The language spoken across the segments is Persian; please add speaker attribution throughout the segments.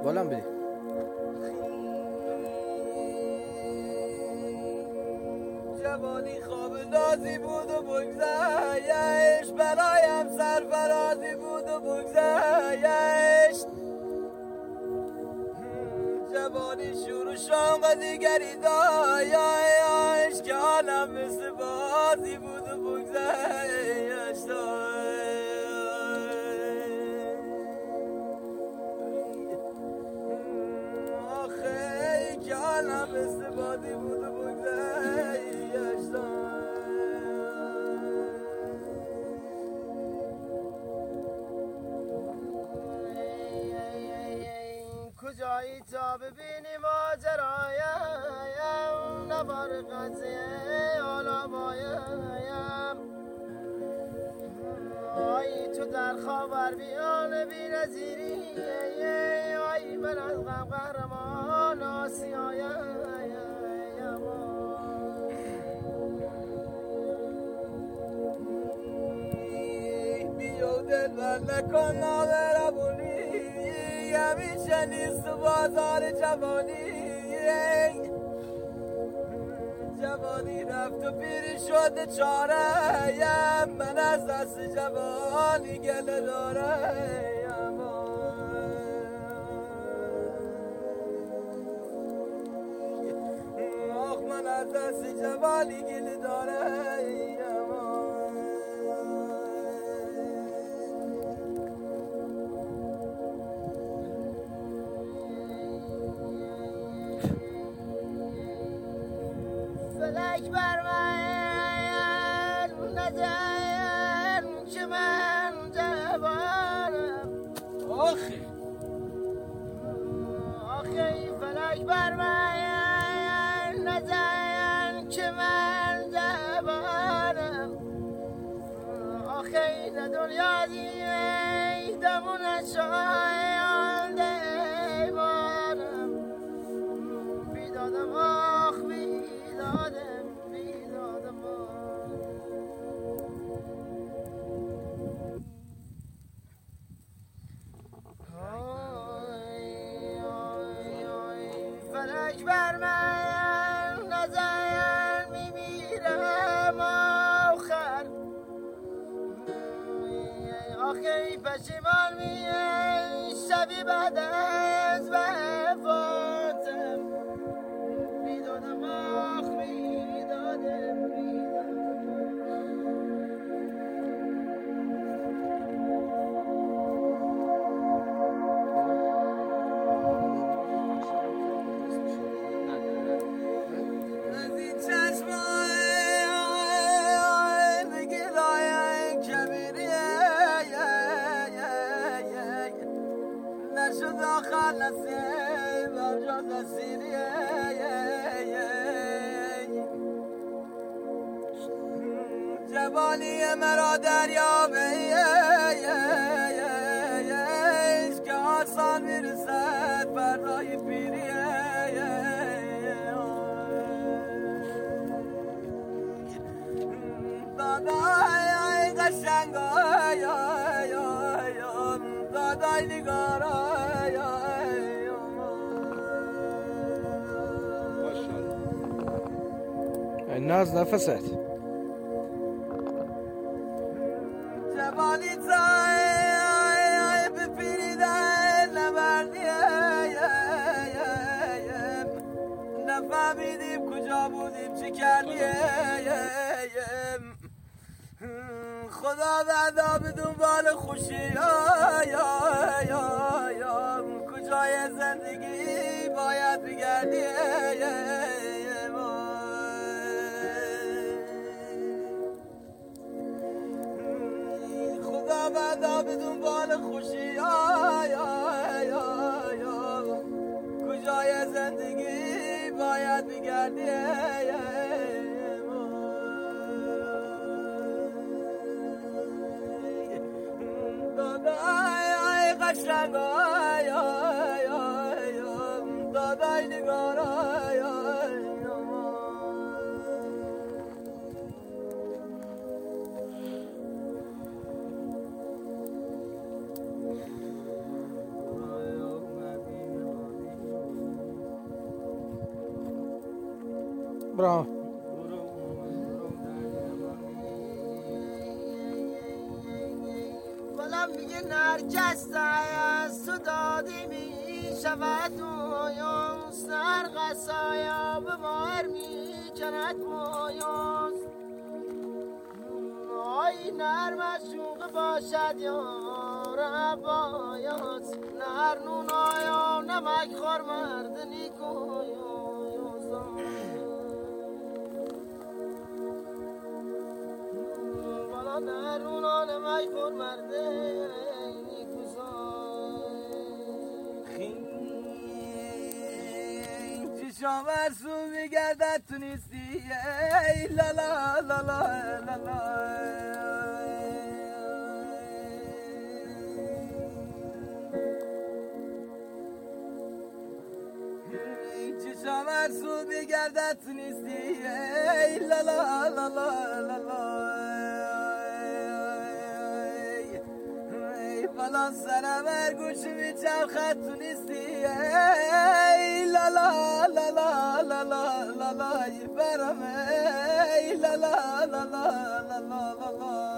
Speaker 1: بالام بری.
Speaker 2: جوانی خواب نازی بود و بگذشت، برایم سرفرازی بود و بگذشت. جوانی شور و شام و دیگری داشت که حالم مثل بازی بود و بگذشت. آخه که حالم مثل بازی بود و بگذشت. کجایی تا ببینی ماجرایم، نبار قضیه حالا بایم. آی تو در خاور بیان بی نظیری، آی من از غم قهرمان آسیایم. بیو دل بر نکن نابرابونی، همیشه نیست تو بازار جوانی. جوانی رفت و پیری شده چاره‌ام، من از دست جوانی گله دارم. آخ من از دست جوانی گله دارم. فلک بر من نزن که من جوانم.
Speaker 1: آخه
Speaker 2: فلک بر من نزن که من جوانم. آخه این دنیا دیدمون شاینده ایمانم. بیدادم آخ بیدادم فلک بر من نزن میمیرم آخر. آخه پشیمان شبی بعد از وفاتم. بیدادم آخ بیدادم. جوانی مرا دریا بیش که آسان میرسد فردای پیری. دادای قشنگای دادای نگارای
Speaker 1: ناز نفست.
Speaker 2: جوانی تای بپیریدن نبردیم، نفهمیدیم کجا بودیم چی کردیم. خدا بعدا به دنبال خوشی کجای زندگی باید بگردیم. خدا بعدا به دنبال خوشی کجای زندگی باید بگردیم. دادای قشنگای دادای نگارای
Speaker 1: برا
Speaker 2: بلم میگه نرجس از تو دادی می شود مویان سر قصایا به ماهر می کند مویان آی نرم شوق باشد یار عبایات نر نون آیا نمک خور مرد نیکویان بالا نر نون آیا نمک خور مرد چشام ارسو میگردد تو نیستی ای لا لا لا لا لا لا چشام ارسو میگردد تو نیستی ای لا لا لا لا لا لا فلان سرم ارگوش میچرخد تو نیستی ای لا لا لا لا لا لا لا لا برم ای لا لا لا لا لا لا لا لا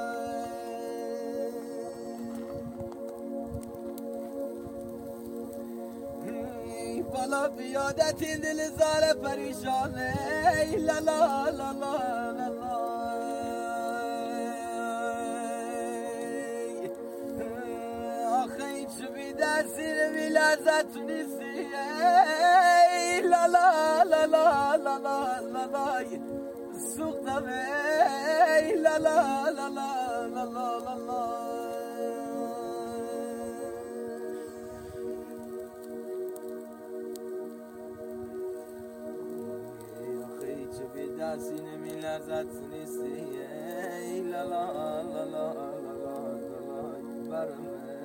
Speaker 2: بالا بیادت این دل زار پریشانه ای لا لا لا لا لا لا در سینه می لرزد تو نیستی ای لا لا لا لا لا لا لا لا سوختم ای لا لا لا لا لا لا لا لا آخه چه بی در سینه می لرزد تو نیستی ای لا لا لا لا لا لا لا برم